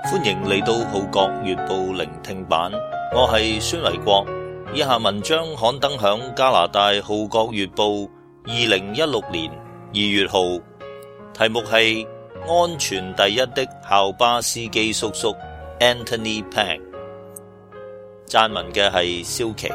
歡迎嚟到《號角月報》聆聽版，我係孫維國。以下文章刊登響加拿大《號角月報》2016年2月號，題目係安全第一的校巴司機叔叔 Anthony Pang。撰文嘅係蕭琪。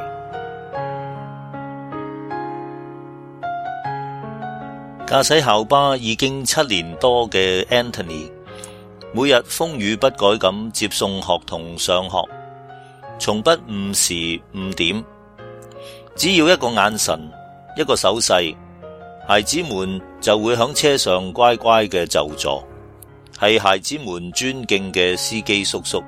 駕駛校巴已經7年多嘅 Anthony， 每日風雨不改咁接送學童上學，從不誤時誤點，只要一個眼神，一個手勢，孩子們就會響車上乖乖嘅就座，係孩子們尊敬嘅司機叔叔。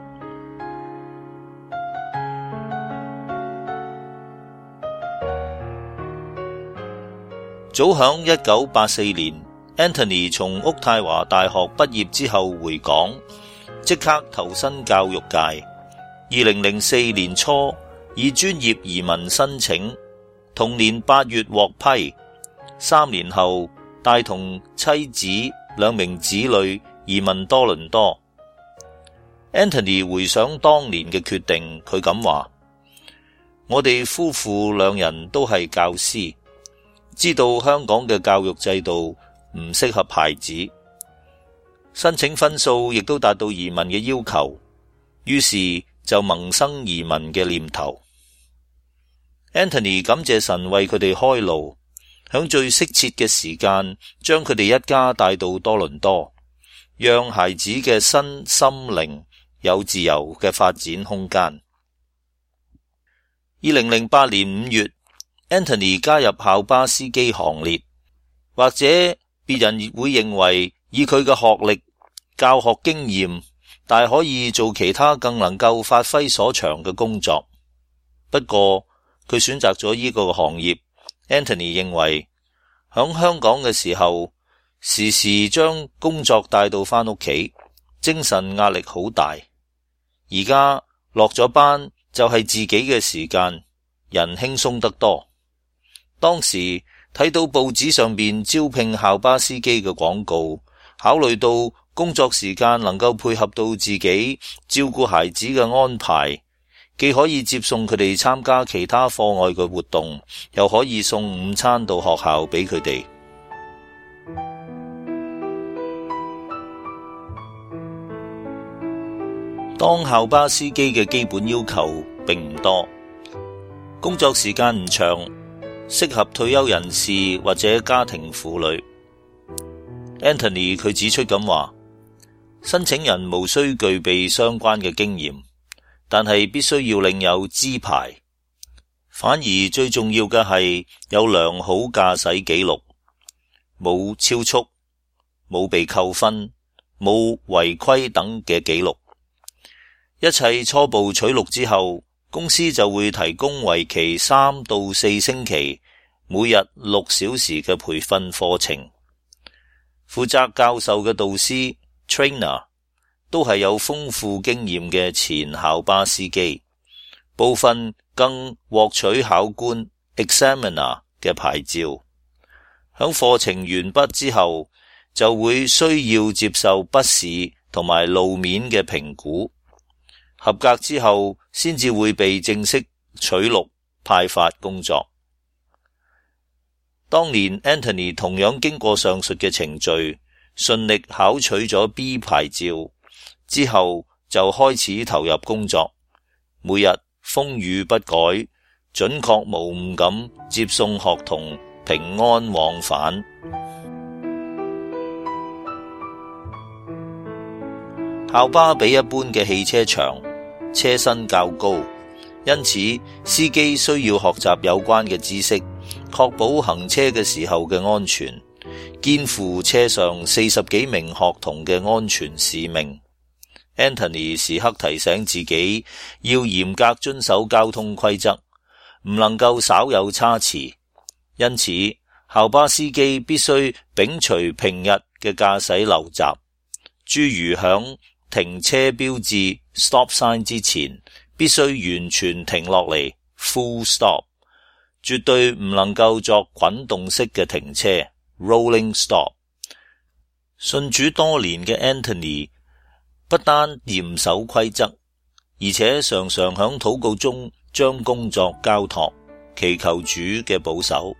早響1984年 Anthony 從渥太華大學畢業之後回港，即刻投身教育界。2004年初以專業移民申請，同年8月獲批。3年後帶同妻子2名子女移民多倫多。Anthony 回想當年嘅決定，佢咁話：我哋夫婦2人都係教師，知道香港嘅教育制度唔適合孩子，申請分數亦都達到移民嘅要求，於是就萌生移民嘅念頭。Anthony 感謝神為佢哋開路，響最適切嘅時間將佢哋一家帶到多倫多，讓孩子嘅身心靈有自由嘅發展空間。2008年5月Anthony 加入校巴司機行列，或者別人會認為以佢嘅學歷、教學經驗，大可以做其他更能夠發揮所長嘅工作。不過佢選擇咗呢個行業。Anthony 認為響香港嘅時候，時時將工作帶到返屋企，精神壓力好大。而家落咗班就係自己嘅時間，人輕鬆得多。當時睇到報紙上邊招聘校巴司機嘅廣告，考慮到工作時間能夠配合到自己照顧孩子嘅安排，既可以接送佢哋參加其他課外嘅活動，又可以送午餐到學校俾佢哋。當校巴司機嘅基本要求並唔多，工作時間唔長，適合退休人士或者家庭婦女。Anthony 佢指出咁話，申請人無需具備相關嘅經驗，但係必須要領有資牌。反而最重要嘅係有良好駕駛記錄，冇超速，冇被扣分，冇違規等嘅記錄。一切初步取錄之後，公司就會提供為期3到4星期，每日6小時嘅培訓課程。負責教授嘅導師 trainer 都係有豐富經驗嘅前校巴司機，部分更獲取考官 examiner 嘅牌照。響課程完畢之後，就會需要接受筆試同埋路面嘅評估。合格之後，先至會被正式取錄派發工作。當年 Anthony 同樣經過上述嘅程序，順利考取咗 B 牌照之後，就開始投入工作，每日風雨不改，準確無誤咁接送學童平安往返。校巴比一般嘅汽車長，車身較高，因此司機需要學習有關嘅知識，確保行車嘅時候嘅安全，肩負車上40幾名學童嘅安全使命。Anthony 時刻提醒自己要嚴格遵守交通規則，唔能夠稍有差池。因此校巴司機必須摒除平日嘅駕駛陋習，諸如響停車標誌 stop sign 之前必須完全停落嚟 full stop， 絕對唔能夠作滾動式嘅停車 rolling stop。信主多年嘅 Anthony 不單嚴守規則，而且常常響禱告中將工作交託，祈求主嘅保守。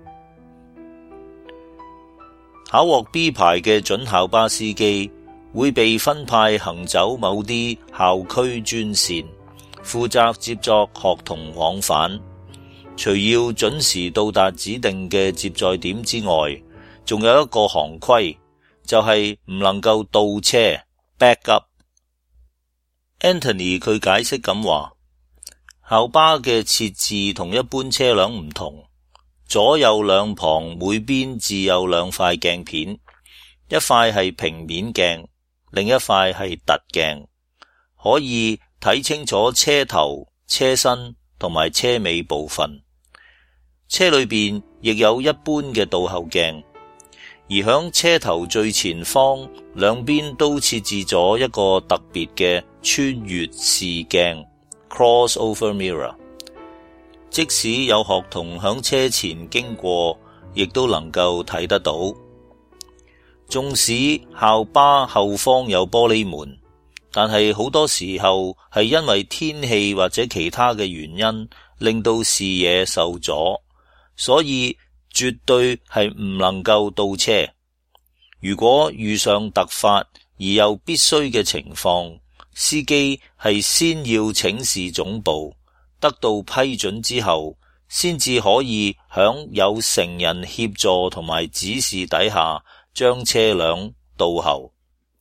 考獲 B 牌嘅準校巴司機會被分派行走某啲校區專線，負責接載學童往返。除要準時到達指定嘅接載點之外，仲有一個行規，就係唔能夠倒車 back up。 Anthony 佢解釋咁話，校巴嘅設置同一般車輛唔同，左右兩旁每邊置有兩塊鏡片，一塊係平面鏡，另一塊係凸鏡，可以睇清楚車頭、車身同埋車尾部分。車裏邊亦有一般嘅倒後鏡，而響車頭最前方兩邊都設置咗一個特別嘅穿越視鏡 crossover mirror， 即使有學童響車前經過，亦都能夠睇得到。縱使校巴後方有玻璃門，但係好多時候係因為天氣或者其他嘅原因令到視野受阻，所以絕對係唔能夠倒車。如果遇上突發而又必須嘅情況，司機係先要請示總部，得到批准之後，先至可以響有成人協助同埋指示底下將車輛倒後。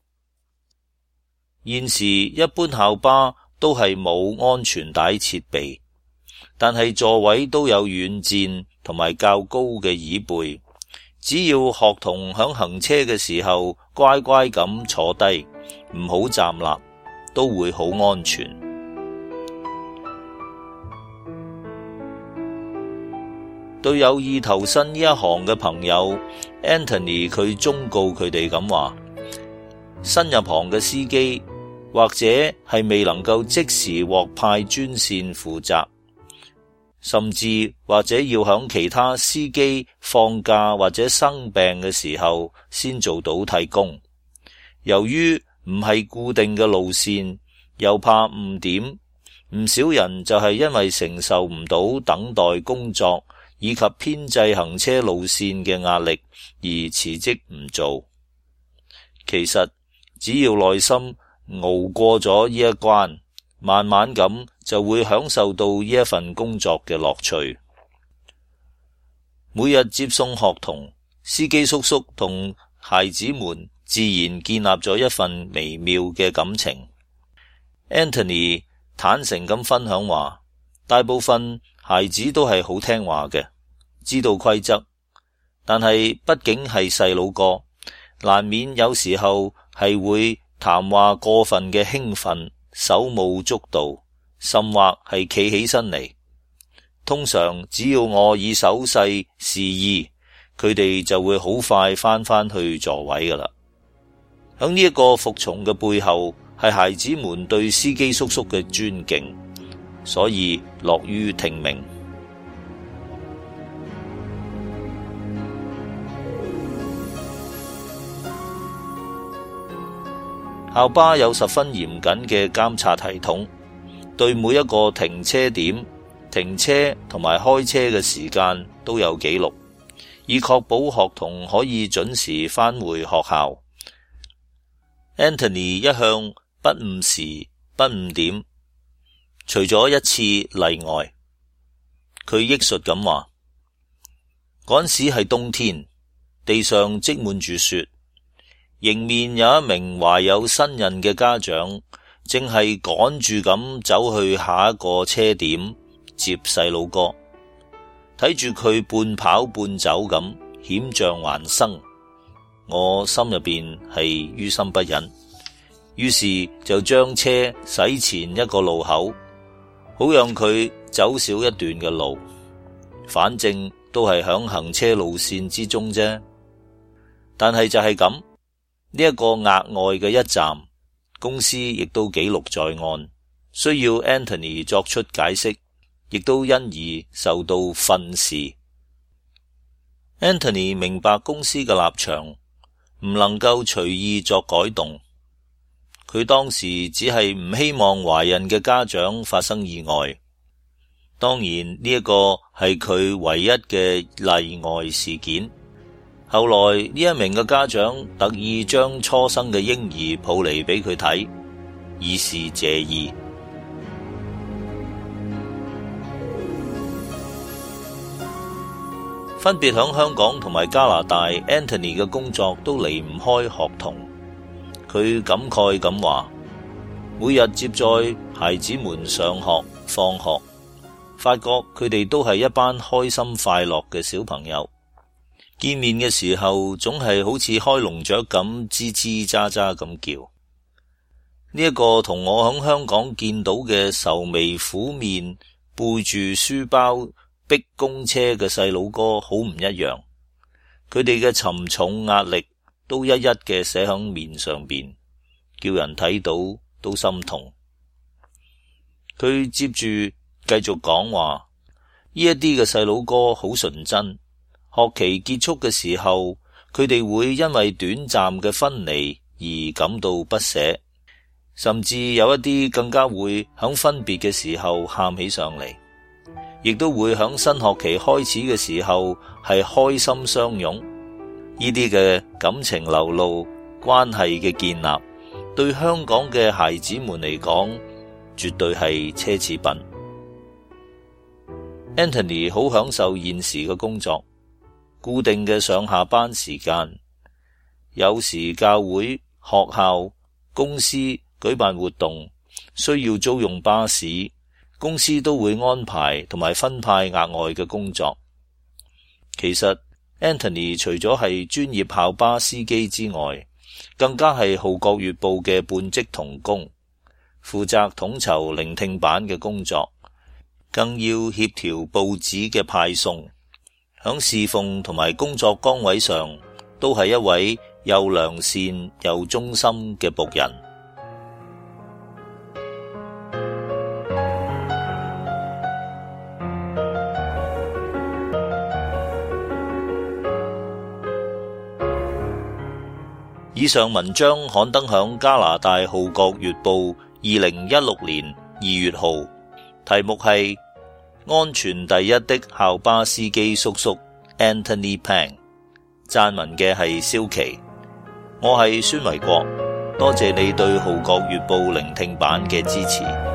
現時一般校巴都係冇安全帶設備，但係座位都有軟墊同埋較高嘅椅背，只要學童響行車嘅時候乖乖咁坐低，唔好站立，都會好安全。對有意投身呢一行嘅朋友， Anthony 佢忠告佢哋咁話，新入行嘅司機或者係未能夠即時獲派專線負責，甚至或者要響其他司機放假或者生病嘅時候先做到替工。由於唔係固定嘅路線，又怕誤點，唔少人就係因為承受唔到等待工作以及編制行車路線嘅壓力而辭職唔做。其實只要耐心熬過咗呢一關，慢慢咁就會享受到呢一份工作嘅樂趣。每日接送學童，司機叔叔同孩子們自然建立咗一份微妙嘅感情。Anthony 坦誠咁分享話，大部分孩子都係好聽話嘅，知道規則，但係畢竟係細佬哥，難免有時候係會談話過分嘅興奮，手舞足蹈，甚或係企起身嚟。通常只要我以手勢示意，佢哋就會好快返去座位㗎喇。響呢一個服從嘅背後，係孩子們對司機叔叔嘅尊敬，所以樂於聽命。校巴有十分嚴謹嘅監察系統，對每一個停車點、停車同埋開車嘅時間都有記錄，以確保學童可以準時返回學校。Anthony 一向不誤時不誤點，除咗一次例外。佢憶述咁話，嗰時係冬天，地上積滿住雪，迎面有一名懷有身孕嘅家長，正係趕住咁走去下一個車點接細佬哥。睇住佢半跑半走咁險象環生，我心入邊係於心不忍，於是就將車駛前一個路口，好讓佢走少一段嘅路，反正都係響行車路線之中啫。但係就係咁，呢一個額外嘅一站，公司亦都記錄在案，需要 Anthony 作出解釋，亦都因而受到訓示。Anthony 明白公司嘅立場，唔能夠隨意作改動。 佢當時只係唔希望懷孕嘅家長發生意外。當然呢一個係佢唯一嘅例外事件。後來呢一名嘅家長特意將初生嘅嬰兒抱嚟俾佢睇，以示謝意。分別響香港同埋加拿大 Anthony 嘅工作都離唔開學童。佢感慨咁話，每日接載孩子們上學放學，發覺佢哋都係一班開心快樂嘅小朋友。見面嘅時候總係好似開籠雀咁吱吱喳喳咁叫。呢一個同我響香港見到嘅愁眉苦面背住書包逼公車嘅細佬哥好唔一樣，佢哋嘅沉重壓力都一一嘅寫響面上邊，叫人睇到都心痛。佢接住繼續講話，呢一啲嘅細佬哥好純真，學期結束嘅時候，佢哋會因為短暫嘅分離而感到不捨，甚至有一啲更加會響分別嘅時候喊起上嚟。亦都會響新學期開始嘅時候係開心相擁。呢啲嘅感情流露、關係嘅建立，對香港嘅孩子們嚟講，絕對係奢侈品。Anthony 好享受現時嘅工作，固定嘅上下班時間，有時教會、學校、公司舉辦活動，需要租用巴士，公司都會安排同埋分派額外嘅工作。其實 Anthony 除咗係專業校巴司機之外，更加係《號角月報》嘅半職同工，負責統籌聆聽版嘅工作，更要協調報紙嘅派送。響侍奉同埋工作崗位上，都係一位又良善又忠心嘅僕人。以上文章刊登響加拿大《號角月報》2016年2月號，題目係安全第一的校巴司機叔叔 Anthony Pang， 撰文嘅係蕭琪。我係孫維國，多謝你對《號角月報》聆聽版嘅支持。